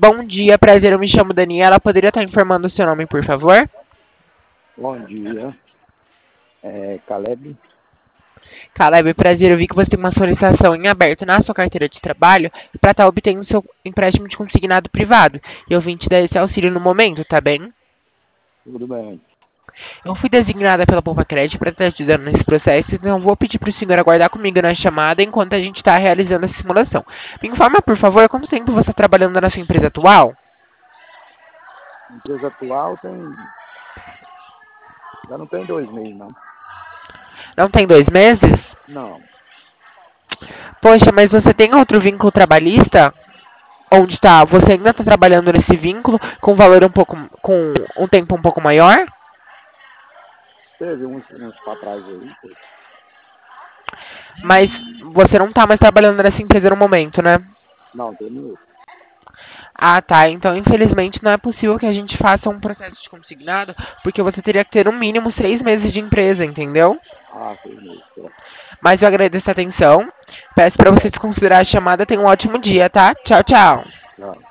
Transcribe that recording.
Bom dia, prazer, eu me chamo Daniela. Poderia estar informando o seu nome, por favor? Bom dia, Caleb. Caleb, prazer, eu vi que você tem uma solicitação em aberto na sua carteira de trabalho para estar obtendo seu empréstimo de consignado privado. Eu vim te dar esse auxílio no momento, tá bem? Tudo bem? Eu fui designada pela Poupa Crédito para estar ajudando nesse processo, então vou pedir para o senhor aguardar comigo na chamada enquanto a gente está realizando essa simulação. Me informa, por favor, quanto tempo você está trabalhando na sua empresa atual? A empresa atual já não tem 2 meses, não. Não tem 2 meses? Não, Poxa, mas você tem outro vínculo trabalhista? Onde tá? Você ainda está trabalhando nesse vínculo com valor com um tempo um pouco maior? teve uns para trás aí. Mas você não está mais trabalhando nessa empresa no momento, né? Não, terminou. Ah, tá. Então, infelizmente, não é possível que a gente faça um processo de consignado, porque você teria que ter no mínimo 6 meses de empresa, entendeu? Ah, 6 meses, certo. Mas eu agradeço a atenção. Peço para você desconsiderar a chamada. Tenha um ótimo dia, tá? Tchau, tchau. Tchau.